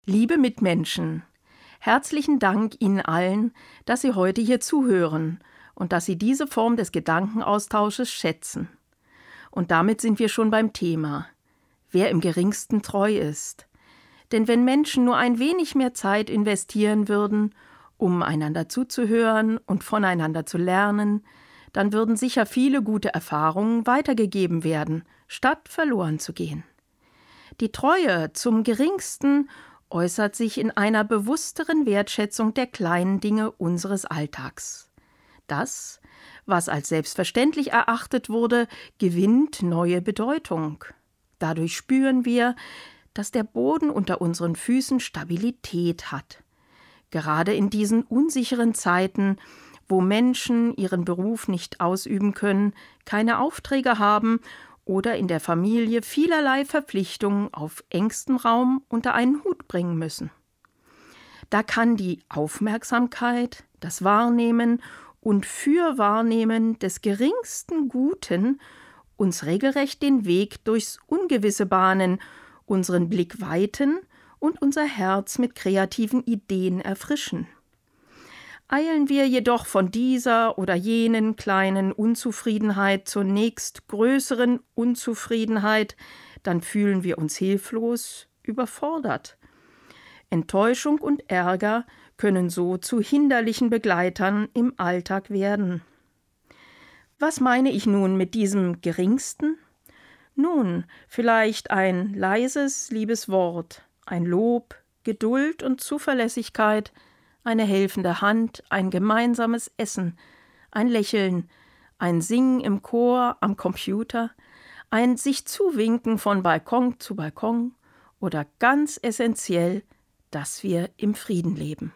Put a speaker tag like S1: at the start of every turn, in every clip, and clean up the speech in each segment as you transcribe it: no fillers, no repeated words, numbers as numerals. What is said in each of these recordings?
S1: Liebe Mitmenschen, herzlichen Dank Ihnen allen, dass Sie heute hier zuhören und dass Sie diese Form des Gedankenaustausches schätzen. Und damit sind wir schon beim Thema: Wer im geringsten treu ist. Denn wenn Menschen nur ein wenig mehr Zeit investieren würden, um einander zuzuhören und voneinander zu lernen, dann würden sicher viele gute Erfahrungen weitergegeben werden, statt verloren zu gehen. Die Treue zum Geringsten äußert sich in einer bewussteren Wertschätzung der kleinen Dinge unseres Alltags. Das, was als selbstverständlich erachtet wurde, gewinnt neue Bedeutung. Dadurch spüren wir, dass der Boden unter unseren Füßen Stabilität hat. Gerade in diesen unsicheren Zeiten, wo Menschen ihren Beruf nicht ausüben können, keine Aufträge haben oder in der Familie vielerlei Verpflichtungen auf engstem Raum unter einen Hut bringen müssen. Da kann die Aufmerksamkeit, das Wahrnehmen und Fürwahrnehmen des geringsten Guten uns regelrecht den Weg durchs Ungewisse bahnen, unseren Blick weiten und unser Herz mit kreativen Ideen erfrischen. Eilen wir jedoch von dieser oder jenen kleinen Unzufriedenheit zur nächst größeren Unzufriedenheit, dann fühlen wir uns hilflos, überfordert. Enttäuschung und Ärger können so zu hinderlichen Begleitern im Alltag werden. Was meine ich nun mit diesem Geringsten? Nun, vielleicht ein leises, liebes Wort, ein Lob, Geduld und Zuverlässigkeit, eine helfende Hand, ein gemeinsames Essen, ein Lächeln, ein Singen im Chor am Computer, ein sich zuwinken von Balkon zu Balkon oder ganz essentiell, dass wir im Frieden leben.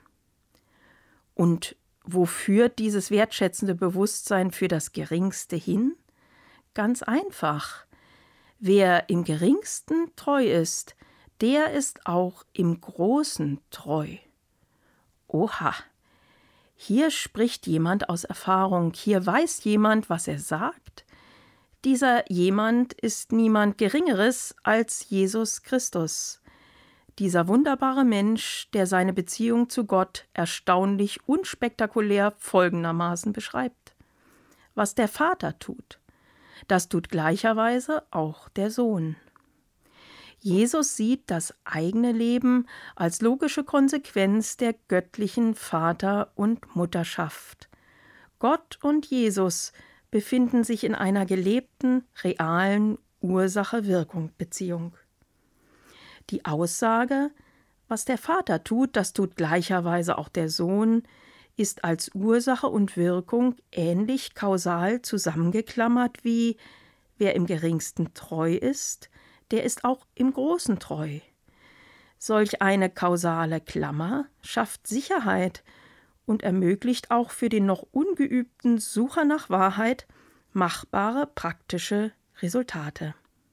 S1: Und wo führt dieses wertschätzende Bewusstsein für das Geringste hin? Ganz einfach. Wer im Geringsten treu ist, der ist auch im Großen treu. Oha, hier spricht jemand aus Erfahrung, hier weiß jemand, was er sagt. Dieser jemand ist niemand Geringeres als Jesus Christus. Dieser wunderbare Mensch, der seine Beziehung zu Gott erstaunlich unspektakulär folgendermaßen beschreibt: Was der Vater tut, das tut gleicherweise auch der Sohn. Jesus sieht das eigene Leben als logische Konsequenz der göttlichen Vater- und Mutterschaft. Gott und Jesus befinden sich in einer gelebten, realen Ursache-Wirkung-Beziehung. Die Aussage, was der Vater tut, das tut gleicherweise auch der Sohn, ist als Ursache und Wirkung ähnlich kausal zusammengeklammert wie: Wer im geringsten treu ist, der ist auch im Großen treu. Solch eine kausale Klammer schafft Sicherheit und ermöglicht auch für den noch ungeübten Sucher nach Wahrheit machbare praktische Resultate.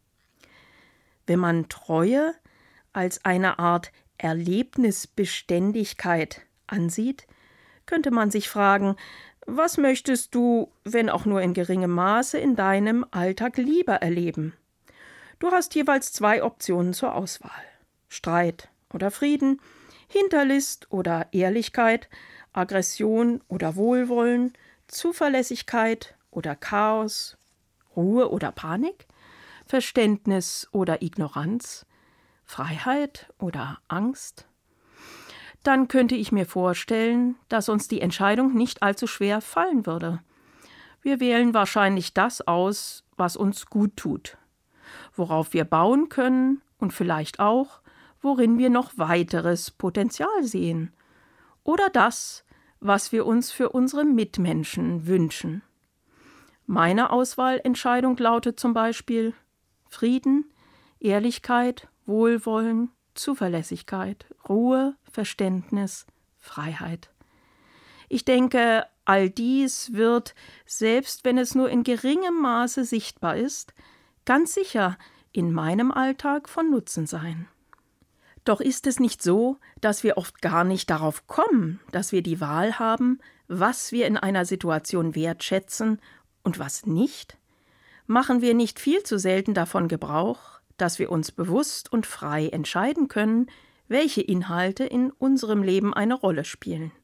S1: Wenn man Treue als eine Art Erlebnisbeständigkeit ansieht, könnte man sich fragen: Was möchtest du, wenn auch nur in geringem Maße, in deinem Alltag lieber erleben? Du hast jeweils 2 Optionen zur Auswahl: Streit oder Frieden, Hinterlist oder Ehrlichkeit, Aggression oder Wohlwollen, Zuverlässigkeit oder Chaos, Ruhe oder Panik, Verständnis oder Ignoranz, Freiheit oder Angst. Dann könnte ich mir vorstellen, dass uns die Entscheidung nicht allzu schwer fallen würde. Wir wählen wahrscheinlich das aus, was uns gut tut, worauf wir bauen können und vielleicht auch, worin wir noch weiteres Potenzial sehen. Oder das, was wir uns für unsere Mitmenschen wünschen. Meine Auswahlentscheidung lautet zum Beispiel: Frieden, Ehrlichkeit, Wohlwollen, Zuverlässigkeit, Ruhe, Verständnis, Freiheit. Ich denke, all dies wird, selbst wenn es nur in geringem Maße sichtbar ist, ganz sicher in meinem Alltag von Nutzen sein. Doch ist es nicht so, dass wir oft gar nicht darauf kommen, dass wir die Wahl haben, was wir in einer Situation wertschätzen und was nicht? Machen wir nicht viel zu selten davon Gebrauch, dass wir uns bewusst und frei entscheiden können, welche Inhalte in unserem Leben eine Rolle spielen.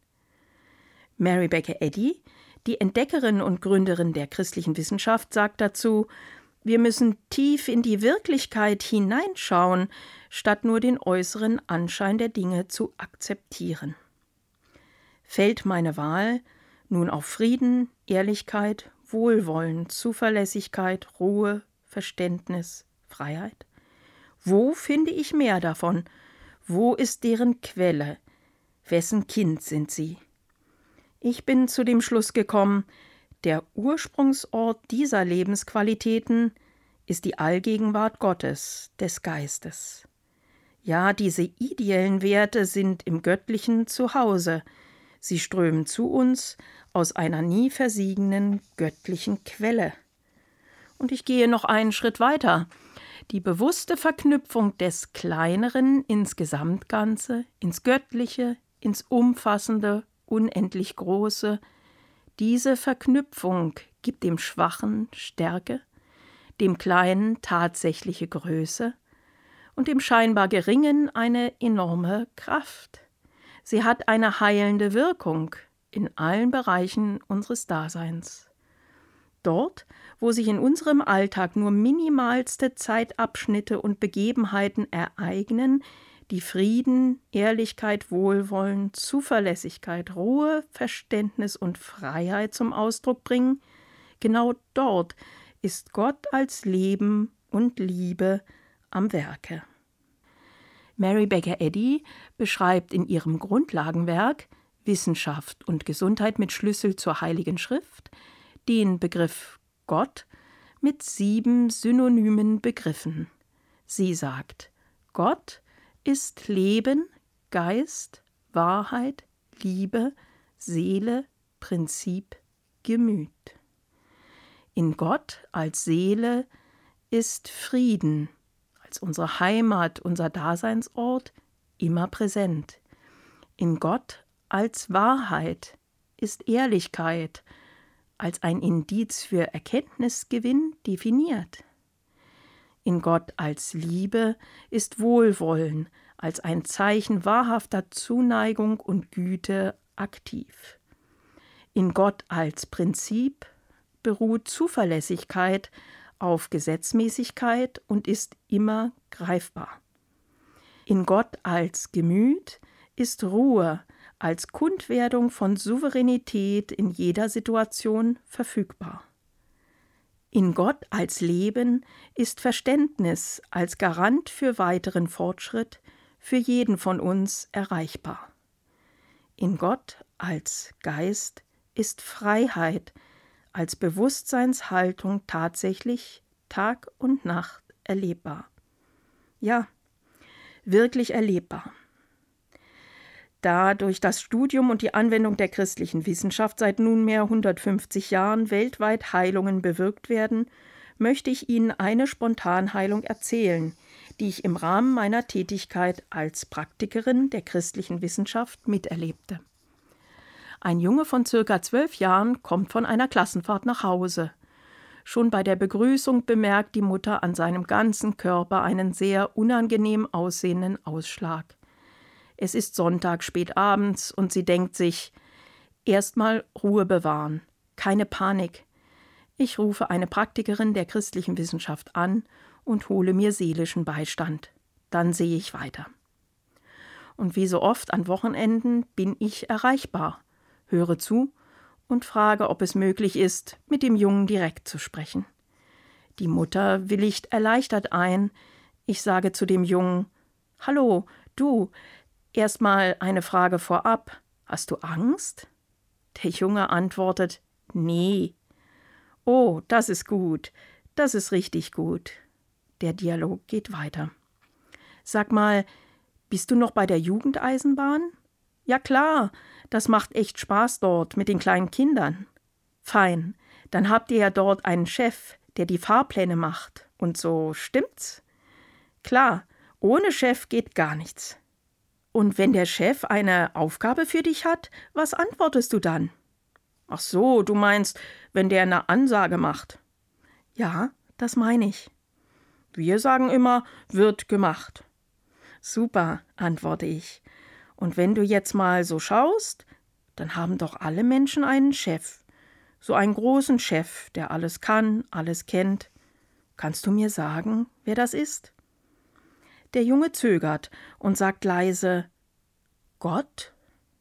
S1: Mary Baker Eddy, die Entdeckerin und Gründerin der christlichen Wissenschaft, sagt dazu: Wir müssen tief in die Wirklichkeit hineinschauen, statt nur den äußeren Anschein der Dinge zu akzeptieren. Fällt meine Wahl nun auf Frieden, Ehrlichkeit, Wohlwollen, Zuverlässigkeit, Ruhe, Verständnis, Freiheit? Wo finde ich mehr davon? Wo ist deren Quelle? Wessen Kind sind sie? Ich bin zu dem Schluss gekommen, der Ursprungsort dieser Lebensqualitäten ist die Allgegenwart Gottes, des Geistes. Ja, diese ideellen Werte sind im Göttlichen zu Hause. Sie strömen zu uns aus einer nie versiegenden göttlichen Quelle. Und ich gehe noch einen Schritt weiter. Die bewusste Verknüpfung des Kleineren ins Gesamtganze, ins Göttliche, ins Umfassende, unendlich Große, diese Verknüpfung gibt dem Schwachen Stärke, dem Kleinen tatsächliche Größe und dem scheinbar Geringen eine enorme Kraft. Sie hat eine heilende Wirkung in allen Bereichen unseres Daseins. Dort, wo sich in unserem Alltag nur minimalste Zeitabschnitte und Begebenheiten ereignen, die Frieden, Ehrlichkeit, Wohlwollen, Zuverlässigkeit, Ruhe, Verständnis und Freiheit zum Ausdruck bringen, genau dort ist Gott als Leben und Liebe am Werke. Mary Baker Eddy beschreibt in ihrem Grundlagenwerk Wissenschaft und Gesundheit mit Schlüssel zur Heiligen Schrift den Begriff Gott mit 7 synonymen Begriffen. Sie sagt: Gott ist Leben, Geist, Wahrheit, Liebe, Seele, Prinzip, Gemüt. In Gott als Seele ist Frieden, als unsere Heimat, unser Daseinsort, immer präsent. In Gott als Wahrheit ist Ehrlichkeit, als ein Indiz für Erkenntnisgewinn definiert. In Gott als Liebe ist Wohlwollen, als ein Zeichen wahrhafter Zuneigung und Güte aktiv. In Gott als Prinzip beruht Zuverlässigkeit auf Gesetzmäßigkeit und ist immer greifbar. In Gott als Gemüt ist Ruhe als Kundwerdung von Souveränität in jeder Situation verfügbar. In Gott als Leben ist Verständnis als Garant für weiteren Fortschritt für jeden von uns erreichbar. In Gott als Geist ist Freiheit als Bewusstseinshaltung tatsächlich Tag und Nacht erlebbar. Ja, wirklich erlebbar. Da durch das Studium und die Anwendung der christlichen Wissenschaft seit nunmehr 150 Jahren weltweit Heilungen bewirkt werden, möchte ich Ihnen eine Spontanheilung erzählen, die ich im Rahmen meiner Tätigkeit als Praktikerin der christlichen Wissenschaft miterlebte. Ein Junge von ca. 12 Jahren kommt von einer Klassenfahrt nach Hause. Schon bei der Begrüßung bemerkt die Mutter an seinem ganzen Körper einen sehr unangenehm aussehenden Ausschlag. Es ist Sonntag spät abends und sie denkt sich: Erstmal Ruhe bewahren, keine Panik. Ich rufe eine Praktikerin der christlichen Wissenschaft an und hole mir seelischen Beistand. Dann sehe ich weiter. Und wie so oft an Wochenenden bin ich erreichbar, höre zu und frage, ob es möglich ist, mit dem Jungen direkt zu sprechen. Die Mutter willigt erleichtert ein. Ich sage zu dem Jungen: Hallo, du, erstmal eine Frage vorab. Hast du Angst? Der Junge antwortet: Nee. Oh, das ist gut. Das ist richtig gut. Der Dialog geht weiter. Sag mal, bist du noch bei der Jugendeisenbahn? Ja klar, das macht echt Spaß dort mit den kleinen Kindern. Fein, dann habt ihr ja dort einen Chef, der die Fahrpläne macht. Und so, stimmt's? Klar, ohne Chef geht gar nichts. Und wenn der Chef eine Aufgabe für dich hat, was antwortest du dann? Ach so, du meinst, wenn der eine Ansage macht. Ja, das meine ich. Wir sagen immer, wird gemacht. Super, antworte ich. Und wenn du jetzt mal so schaust, dann haben doch alle Menschen einen Chef. So einen großen Chef, der alles kann, alles kennt. Kannst du mir sagen, wer das ist? Der Junge zögert und sagt leise: Gott?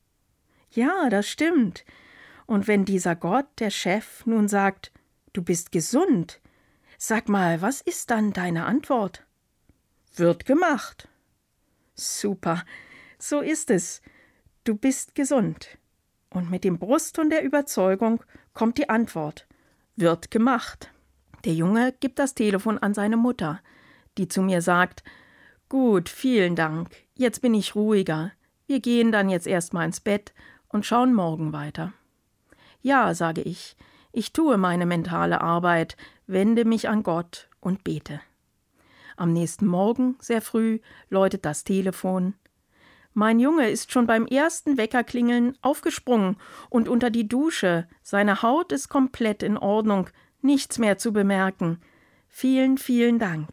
S1: Ja, das stimmt. Und wenn dieser Gott, der Chef, nun sagt: Du bist gesund, sag mal, was ist dann deine Antwort? Wird gemacht. Super, so ist es. Du bist gesund. Und mit dem Brustton der Überzeugung kommt die Antwort: Wird gemacht. Der Junge gibt das Telefon an seine Mutter, die zu mir sagt: Gut, vielen Dank, jetzt bin ich ruhiger. Wir gehen dann jetzt erstmal ins Bett und schauen morgen weiter. Ja, sage ich tue meine mentale Arbeit, wende mich an Gott und bete. Am nächsten Morgen, sehr früh, läutet das Telefon. Mein Junge ist schon beim ersten Weckerklingeln aufgesprungen und unter die Dusche. Seine Haut ist komplett in Ordnung, nichts mehr zu bemerken. Vielen, vielen Dank.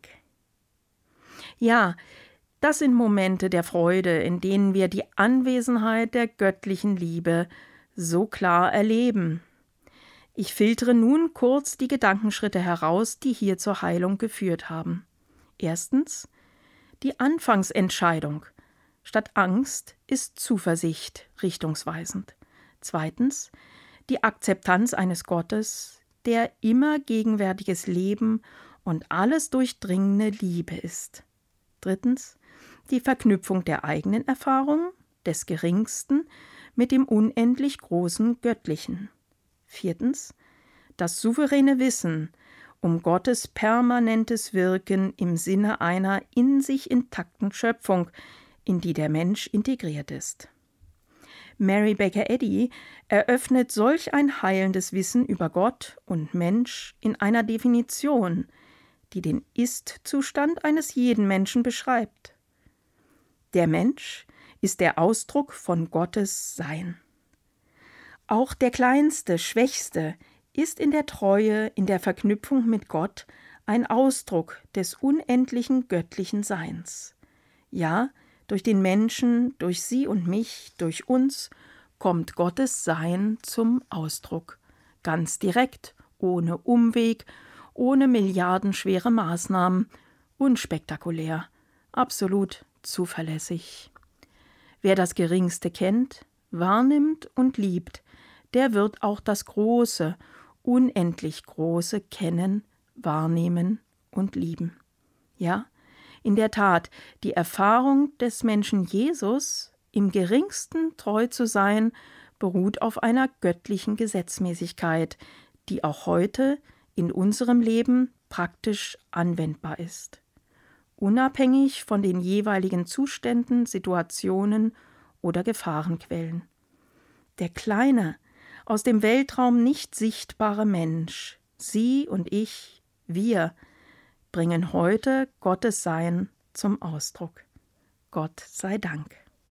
S1: Ja, das sind Momente der Freude, in denen wir die Anwesenheit der göttlichen Liebe so klar erleben. Ich filtere nun kurz die Gedankenschritte heraus, die hier zur Heilung geführt haben. Erstens, die Anfangsentscheidung. Statt Angst ist Zuversicht richtungsweisend. Zweitens, die Akzeptanz eines Gottes, der immer gegenwärtiges Leben und alles durchdringende Liebe ist. Drittens, die Verknüpfung der eigenen Erfahrung, des Geringsten, mit dem unendlich großen Göttlichen. Viertens, das souveräne Wissen um Gottes permanentes Wirken im Sinne einer in sich intakten Schöpfung, in die der Mensch integriert ist. Mary Baker Eddy eröffnet solch ein heilendes Wissen über Gott und Mensch in einer Definition, die den Ist-Zustand eines jeden Menschen beschreibt. Der Mensch ist der Ausdruck von Gottes Sein. Auch der Kleinste, Schwächste ist in der Treue, in der Verknüpfung mit Gott ein Ausdruck des unendlichen göttlichen Seins. Ja, durch den Menschen, durch sie und mich, durch uns kommt Gottes Sein zum Ausdruck. Ganz direkt, ohne Umweg, ohne milliardenschwere Maßnahmen, unspektakulär, absolut zuverlässig. Wer das Geringste kennt, wahrnimmt und liebt, der wird auch das Große, unendlich Große kennen, wahrnehmen und lieben. Ja, in der Tat, die Erfahrung des Menschen Jesus, im Geringsten treu zu sein, beruht auf einer göttlichen Gesetzmäßigkeit, die auch heute in unserem Leben praktisch anwendbar ist. Unabhängig von den jeweiligen Zuständen, Situationen oder Gefahrenquellen. Der kleine, aus dem Weltraum nicht sichtbare Mensch, Sie und ich, wir, bringen heute Gottes Sein zum Ausdruck. Gott sei Dank.